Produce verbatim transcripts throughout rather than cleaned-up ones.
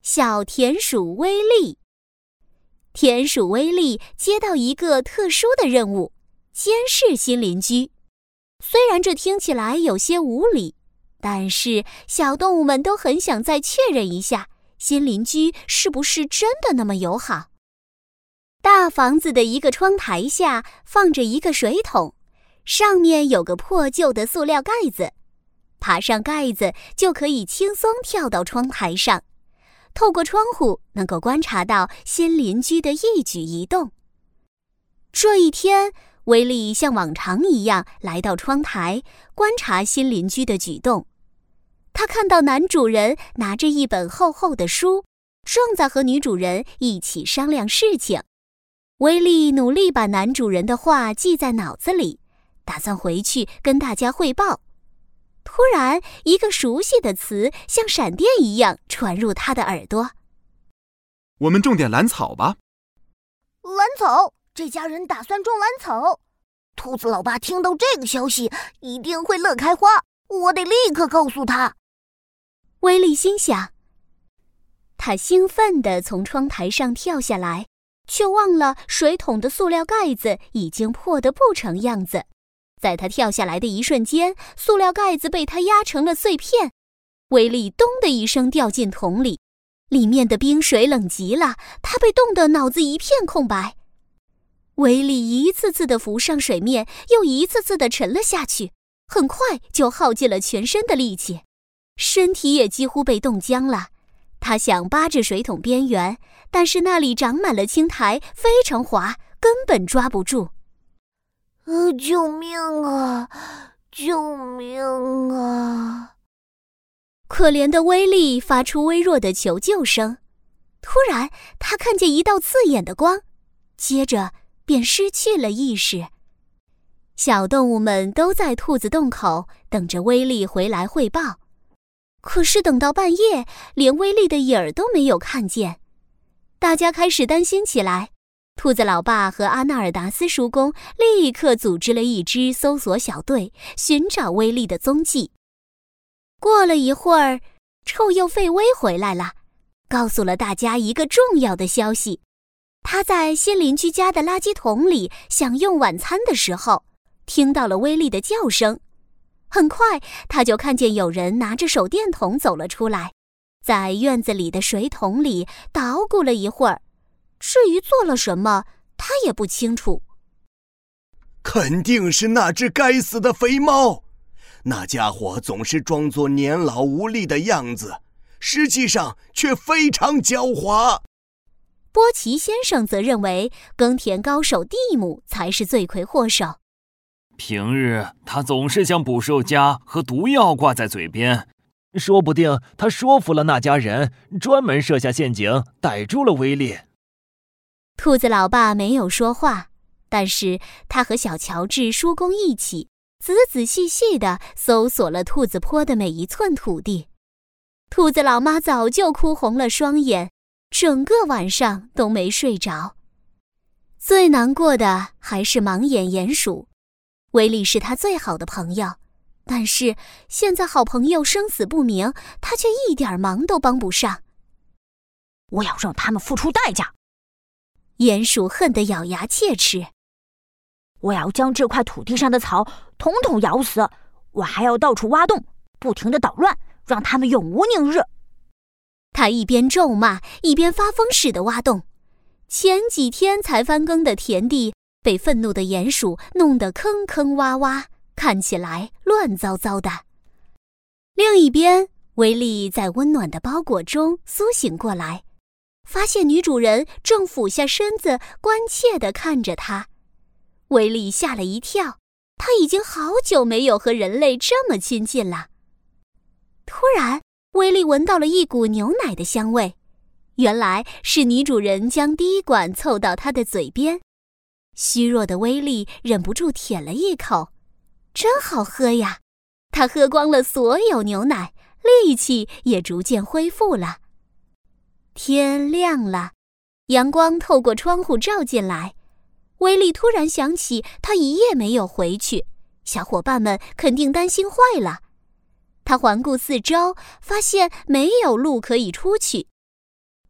小田鼠威利。田鼠威利接到一个特殊的任务，监视新邻居。虽然这听起来有些无理，但是小动物们都很想再确认一下，新邻居是不是真的那么友好。大房子的一个窗台下放着一个水桶，上面有个破旧的塑料盖子，爬上盖子就可以轻松跳到窗台上，透过窗户能够观察到新邻居的一举一动。这一天，威利像往常一样来到窗台，观察新邻居的举动。他看到男主人拿着一本厚厚的书，正在和女主人一起商量事情。威利努力把男主人的话记在脑子里，打算回去跟大家汇报。突然，一个熟悉的词像闪电一样传入他的耳朵。 我们种点蓝草吧。 蓝草，这家人打算种蓝草。兔子老爸听到这个消息，一定会乐开花，我得立刻告诉他。 威利心想，他兴奋地从窗台上跳下来，却忘了水桶的塑料盖子已经破得不成样子。在他跳下来的一瞬间，塑料盖子被他压成了碎片。威利咚的一声掉进桶里，里面的冰水冷极了，他被冻得脑子一片空白。威利一次次地浮上水面，又一次次地沉了下去，很快就耗尽了全身的力气，身体也几乎被冻僵了。他想扒着水桶边缘，但是那里长满了青苔，非常滑，根本抓不住。 呃，救命啊！救命啊！ 可怜的威利发出微弱的求救声。突然，他看见一道刺眼的光，接着便失去了意识。小动物们都在兔子洞口等着威利回来汇报。可是等到半夜，连威利的影儿都没有看见。大家开始担心起来。兔子老爸和阿纳尔达斯叔公立刻组织了一支搜索小队，寻找威利的踪迹。过了一会儿，臭鼬费威回来了，告诉了大家一个重要的消息。他在新邻居家的垃圾桶里享用晚餐的时候，听到了威利的叫声。很快，他就看见有人拿着手电筒走了出来，在院子里的水桶里捣鼓了一会儿。至于做了什么，他也不清楚。 肯定是那只该死的肥猫，那家伙总是装作年老无力的样子，实际上却非常狡猾。 波奇先生则认为耕田高手蒂姆才是罪魁祸首。 平日他总是将捕兽夹和毒药挂在嘴边，说不定他说服了那家人，专门设下陷阱逮住了威利。 兔子老爸没有说话，但是他和小乔治叔公一起仔仔细细地搜索了兔子坡的每一寸土地。兔子老妈早就哭红了双眼，整个晚上都没睡着。最难过的还是盲眼鼹鼠，威利是他最好的朋友，但是现在好朋友生死不明，他却一点忙都帮不上。 我要让他们付出代价！ 鼹鼠恨得咬牙切齿。 我要将这块土地上的草统统咬死，我还要到处挖洞，不停地捣乱，让他们永无宁日。 他一边咒骂，一边发疯似的挖洞。前几天才翻耕的田地被愤怒的鼹鼠弄得坑坑洼洼，看起来乱糟糟的。另一边，威利在温暖的包裹中苏醒过来，发现女主人正俯下身子关切地看着他。威利吓了一跳，他已经好久没有和人类这么亲近了。突然，威利闻到了一股牛奶的香味，原来是女主人将滴管凑到他的嘴边。虚弱的威利忍不住舔了一口，真好喝呀！他喝光了所有牛奶，力气也逐渐恢复了。天亮了，阳光透过窗户照进来。威利突然想起他一夜没有回去，小伙伴们肯定担心坏了。他环顾四周，发现没有路可以出去，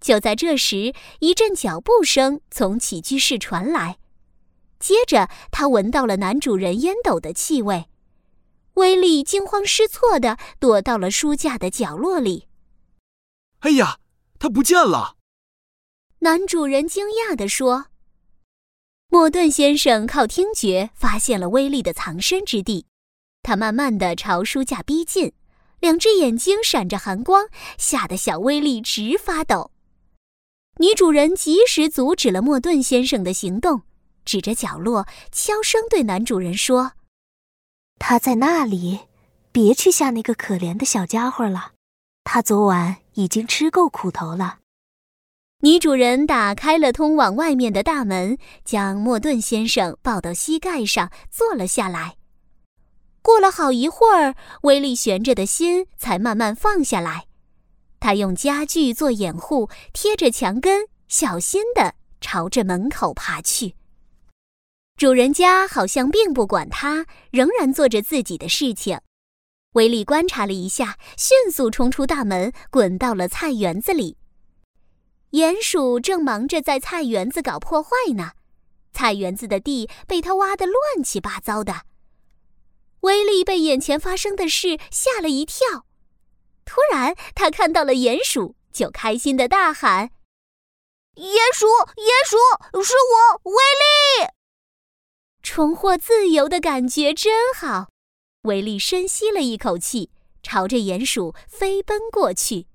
就在这时，一阵脚步声从起居室传来，接着他闻到了男主人烟斗的气味。威利惊慌失措地躲到了书架的角落里。 哎呀，他不见了！ 男主人惊讶地说。莫顿先生靠听觉发现了威利的藏身之地，他慢慢地朝书架逼近，两只眼睛闪着寒光，吓得小威利直发抖。女主人及时阻止了莫顿先生的行动，指着角落悄声对男主人说： 他在那里，别去吓那个可怜的小家伙了，他昨晚已经吃够苦头了。 女主人打开了通往外面的大门，将莫顿先生抱到膝盖上坐了下来。过了好一会儿，威利悬着的心才慢慢放下来。他用家具做掩护，贴着墙根，小心地朝着门口爬去。主人家好像并不管他，仍然做着自己的事情。威利观察了一下，迅速冲出大门，滚到了菜园子里。鼹鼠正忙着在菜园子搞破坏呢，菜园子的地被他挖得乱七八糟的。威利被眼前发生的事吓了一跳，突然他看到了鼹鼠，就开心地大喊： 鼹鼠，鼹鼠，是我，威利！ 重获自由的感觉真好。威利深吸了一口气，朝着鼹鼠飞奔过去。